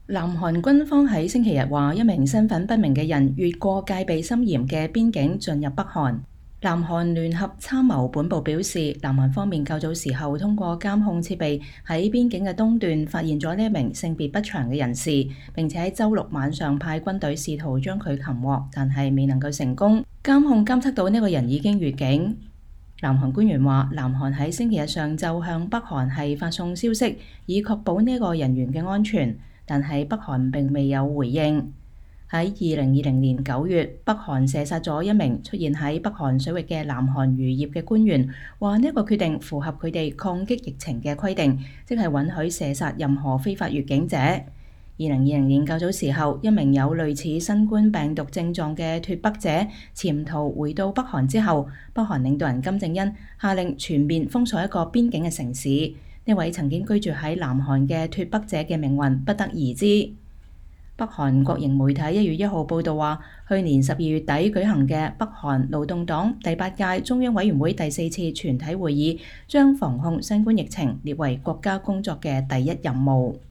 南韓軍方喺星期日話，一名身份不明嘅人越過戒備森嚴嘅邊境進入北韓。南韓聯合參謀本部表示，南韓方面較早時候通過監控設備喺邊境嘅東段發現咗呢一名性別不詳嘅人士，並且喺週六晚上派軍隊試圖將佢擒獲，但係未能夠成功。監控監測到呢個人已經越境。南韓官員話，南韓喺星期日上晝向北韓係發送消息，以確保呢個人員嘅安全，但係北韓並未有回應。喺2020年9月，北韓射殺咗一名出現喺北韓水域嘅南韓漁業嘅官員，話呢個決定符合佢哋抗擊疫情嘅規定，即係允許射殺任何非法越境者。2020年較早時候，一名有類似新冠病毒症狀嘅脫北者潛逃回到北韓之後，北韓領導人金正恩下令全面封鎖一個邊境嘅城市。呢位曾經居住喺南韓嘅脫北者嘅命運不得而知。北韓國營媒體1月1號報導話，去年12月底舉行嘅北韓勞動黨第8屆中央委員會第4次全體會議，將防控新冠疫情列為國家工作嘅第一任務。